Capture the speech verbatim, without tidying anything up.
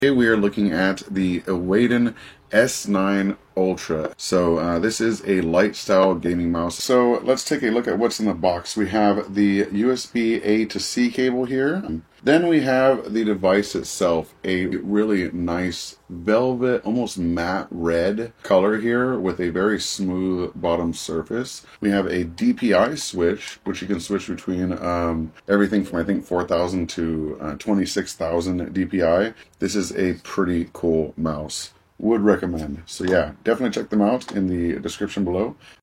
Today we are looking at the Awaden S nine Ultra. So uh, this is a light style gaming mouse. So let's take a look at what's in the box. We have the U S B A to C cable here. Then we have the device itself, a really nice velvet, almost matte red color here with a very smooth bottom surface. We have a D P I switch, which you can switch between um, everything from I think four thousand to uh, twenty-six thousand D P I. This is a pretty cool mouse. Would recommend. So yeah, definitely check them out in the description below.